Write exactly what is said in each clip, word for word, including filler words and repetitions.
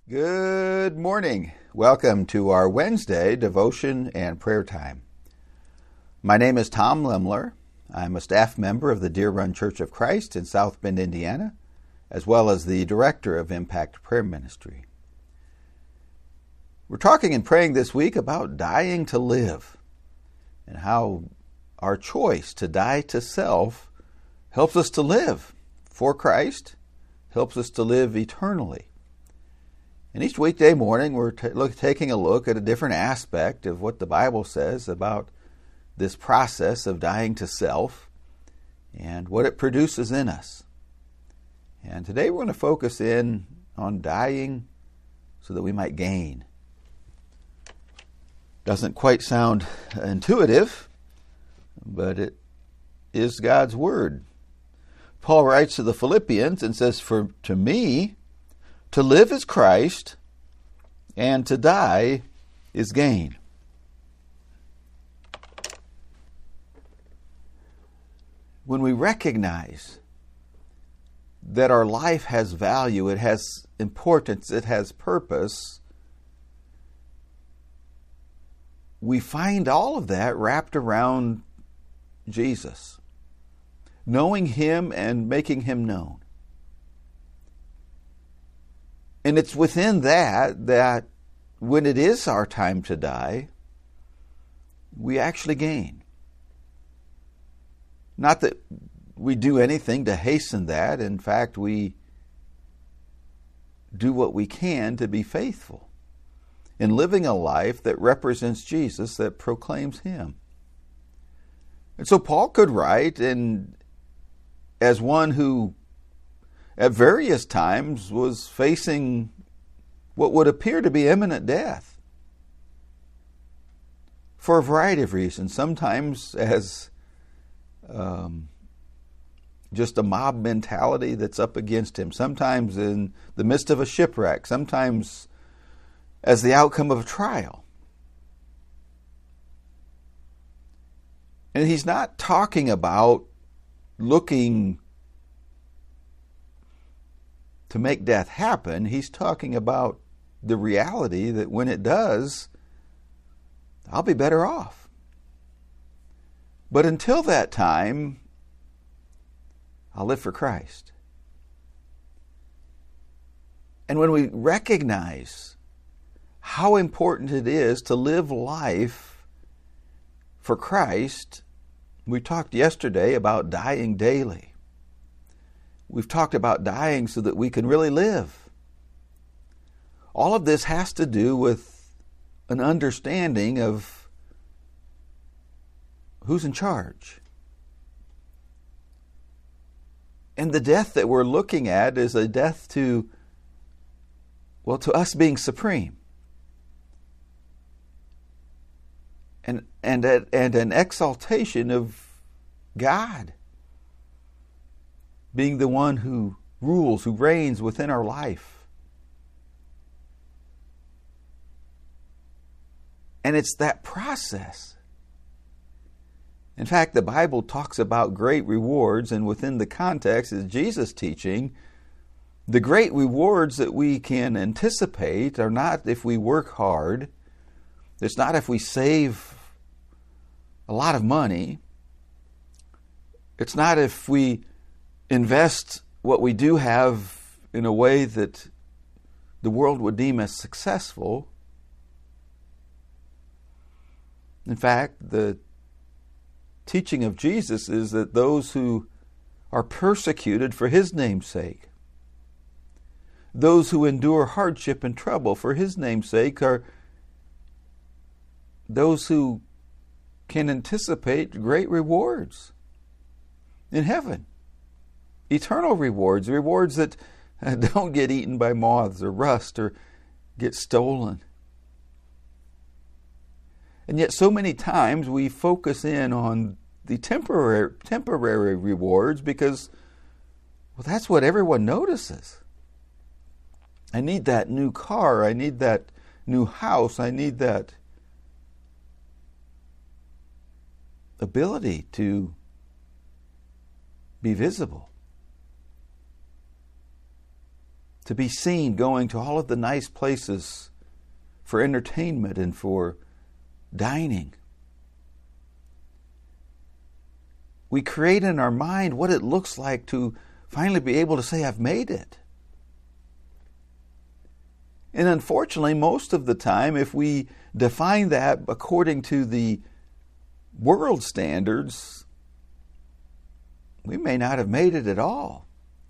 Good morning. Welcome to our Wednesday devotion and prayer time. My name is Tom Lemler. I'm a staff member of the Deer Run Church of Christ in South Bend, Indiana, as well as the director of Impact Prayer Ministry. We're talking and praying this week about dying to live and how our choice to die to self helps us to live for Christ, helps us to live eternally. And each weekday morning, we're t- look, taking a look at a different aspect of what the Bible says about this process of dying to self and what it produces in us. And today we're going to focus in on dying so that we might gain. Doesn't quite sound intuitive, but it is God's Word. Paul writes to the Philippians and says, "For to me, to live is Christ, and to die is gain." When we recognize that our life has value, it has importance, it has purpose, we find all of that wrapped around Jesus, knowing Him and making Him known. And it's within that that when it is our time to die, we actually gain. Not that we do anything to hasten that. In fact, we do what we can to be faithful in living a life that represents Jesus, that proclaims Him. And so Paul could write, and as one who at various times was facing what would appear to be imminent death for a variety of reasons. Sometimes as um, just a mob mentality that's up against him. Sometimes in the midst of a shipwreck. Sometimes as the outcome of a trial. And he's not talking about looking to make death happen. He's talking about the reality that when it does, I'll be better off. But until that time, I'll live for Christ. And when we recognize how important it is to live life for Christ, we talked yesterday about dying daily. We've talked about dying so that we can really live. All of this has to do with an understanding of who's in charge. And the death that we're looking at is a death to, well, to us being supreme. And, and, and an exaltation of God being the one who rules, who reigns within our life. And it's that process. In fact, the Bible talks about great rewards, and within the context is Jesus teaching, the great rewards that we can anticipate are not if we work hard. It's not if we save a lot of money. It's not if we invest what we do have in a way that the world would deem as successful. In fact, the teaching of Jesus is that those who are persecuted for His name's sake, those who endure hardship and trouble for His name's sake, are those who can anticipate great rewards in heaven. Eternal rewards, rewards that don't get eaten by moths or rust or get stolen. And yet so many times we focus in on the temporary temporary rewards because, well, that's what everyone notices. I need that new car. I need that new house. I need that ability to be visible. to be seen going to all of the nice places for entertainment and for dining. We create in our mind what it looks like to finally be able to say, I've made it. And unfortunately, most of the time, if we define that according to the world standards, we may not have made it at all.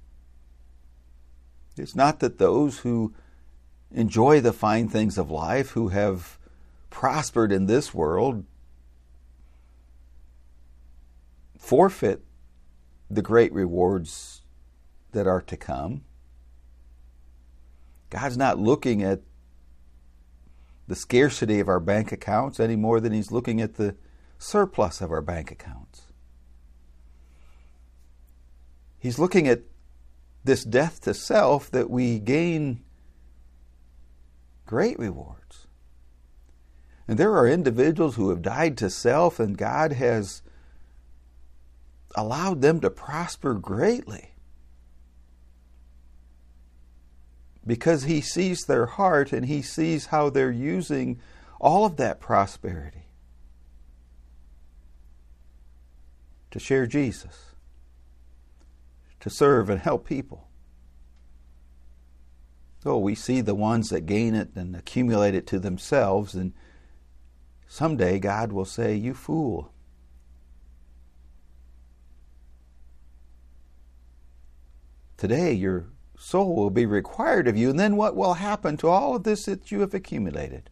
It's not that those who enjoy the fine things of life, who have prospered in this world, forfeit the great rewards that are to come. God's not looking at the scarcity of our bank accounts any more than He's looking at the surplus of our bank accounts. He's looking at this death to self that we gain great rewards. And there are individuals who have died to self, and God has allowed them to prosper greatly because He sees their heart and He sees how they're using all of that prosperity to share Jesus, to serve and help people. Oh, we see the ones that gain it and accumulate it to themselves, and someday God will say, "You fool. Today your soul will be required of you, and then what will happen to all of this that you have accumulated?"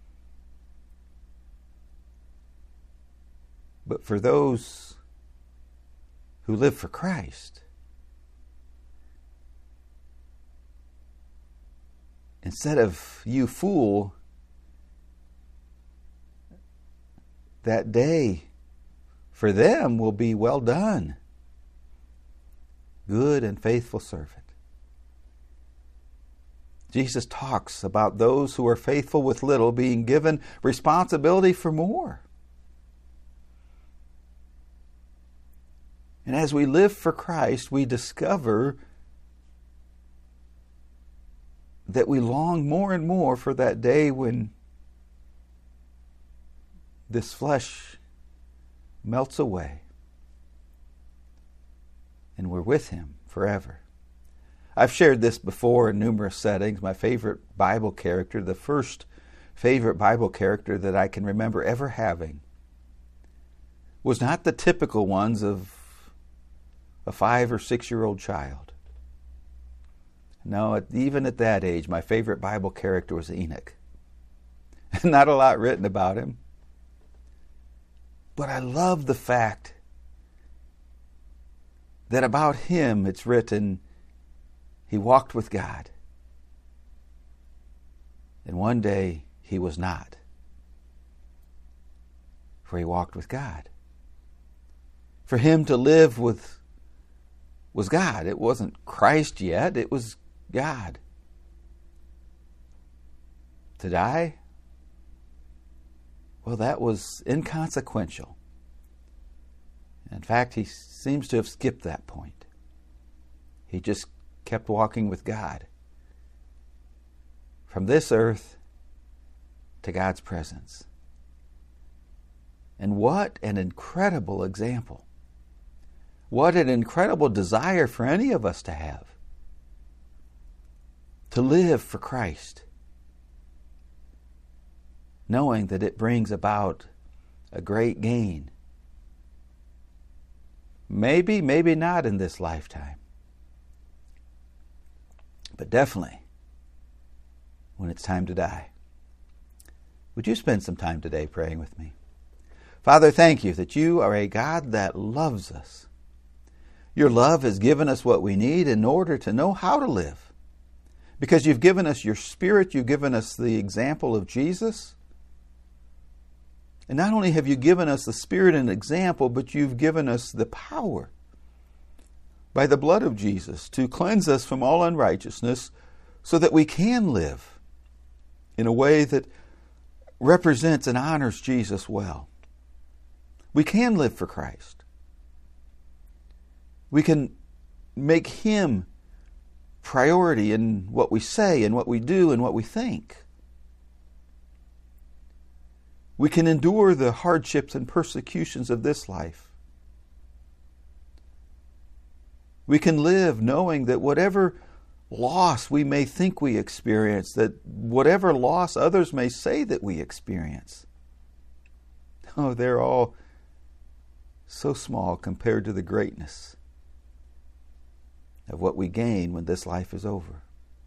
But for those who live for Christ, instead of "you fool," that day for them will be "well done, good and faithful servant." Jesus talks about those who are faithful with little being given responsibility for more. And as we live for Christ, we discover that we long more and more for that day when this flesh melts away and we're with Him forever. I've shared this before in numerous settings. My favorite Bible character, the first favorite Bible character that I can remember ever having, was not the typical ones of a five or six year old child. No, even at that age, my favorite Bible character was Enoch. Not a lot written about him. But I love the fact that about him it's written, he walked with God. And one day he was not. For he walked with God. For him to live with was God. It wasn't Christ yet, it was God. To die? Well, that was inconsequential. In fact, he seems to have skipped that point. He just kept walking with God. From this earth to God's presence. And what an incredible example. What an incredible desire for any of us to have. To live for Christ. Knowing that it brings about a great gain. Maybe, maybe not in this lifetime. But definitely when it's time to die. Would you spend some time today praying with me? Father, thank you that you are a God that loves us. Your love has given us what we need in order to know how to live. Because you've given us your Spirit, you've given us the example of Jesus. And not only have you given us the Spirit and example, but you've given us the power by the blood of Jesus to cleanse us from all unrighteousness so that we can live in a way that represents and honors Jesus well. We can live for Christ. We can make Him priority in what we say and what we do and what we think. We can endure the hardships and persecutions of this life. We can live knowing that whatever loss we may think we experience, that whatever loss others may say that we experience, oh, they're all so small compared to the greatness of what we gain when this life is over.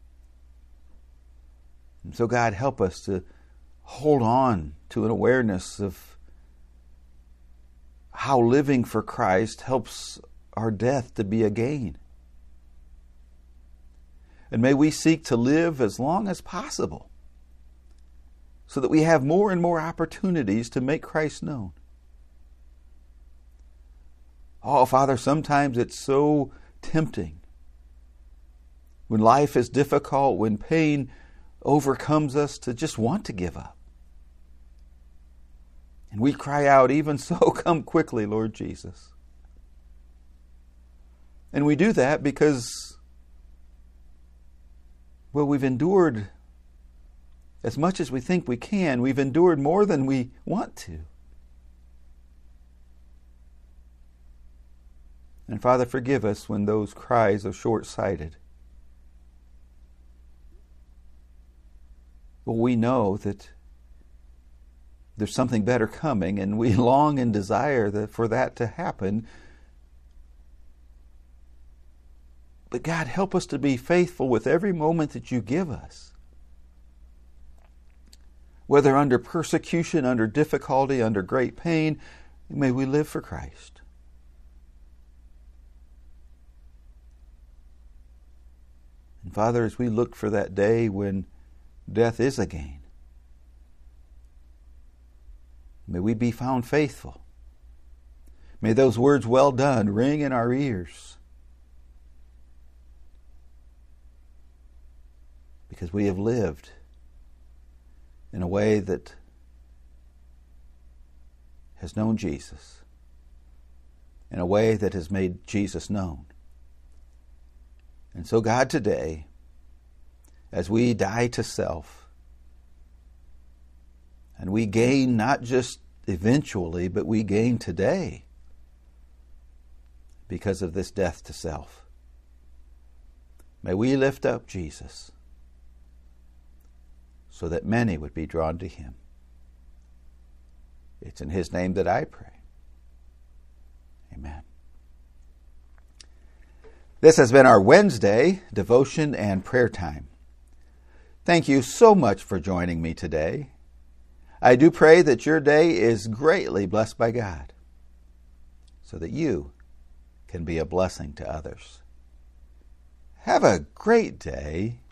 And so God, help us to hold on to an awareness of how living for Christ helps our death to be a gain. And may we seek to live as long as possible so that we have more and more opportunities to make Christ known. Oh, Father, sometimes it's so tempting when life is difficult, when pain overcomes us, to just want to give up. And we cry out, even so, come quickly, Lord Jesus. And we do that because, well, we've endured as much as we think we can. We've endured more than we want to. And Father, forgive us when those cries are short-sighted. Well, we know that there's something better coming, and we long and desire that for that to happen. But God, help us to be faithful with every moment that you give us. Whether under persecution, under difficulty, under great pain, may we live for Christ. And Father, as we look for that day when death is a gain, may we be found faithful. May those words, well done, ring in our ears. Because we have lived in a way that has known Jesus, in a way that has made Jesus known. And so, God, today, as we die to self, and we gain not just eventually, but we gain today because of this death to self, may we lift up Jesus so that many would be drawn to him. It's in his name that I pray. Amen. This has been our Wednesday devotion and prayer time. Thank you so much for joining me today. I do pray that your day is greatly blessed by God, so that you can be a blessing to others. Have a great day,